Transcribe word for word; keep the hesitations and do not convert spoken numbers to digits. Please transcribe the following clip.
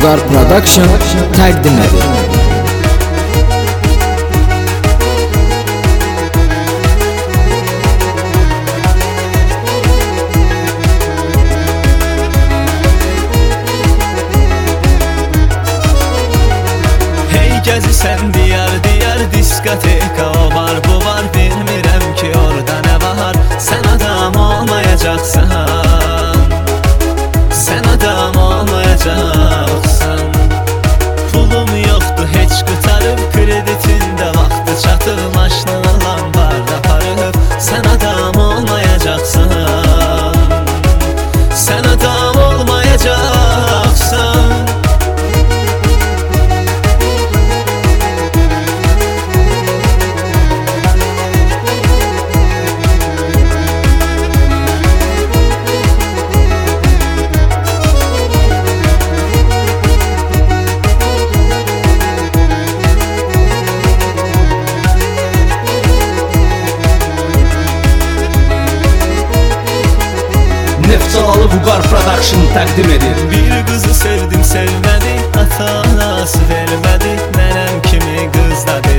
Vüqar Production təqdim edir. Gəzirsən diyar diyar diskoteka, o var bu var bilmirəm ki orada nə var. Sən adam olmayacaqsan, sən adam olmayacaqsan. Pulum yoxdur heç qutarıb, kreditində vaxtı çatıb, maşını lambar aparıb. Sən adam olmayacaqsan, sən adam olmayacaqsan. Neftçalalı Vüqar Production təqdim edir. Bir qızı sevdim sevmədi, ata-anası vermədi, nənəm kimi qız da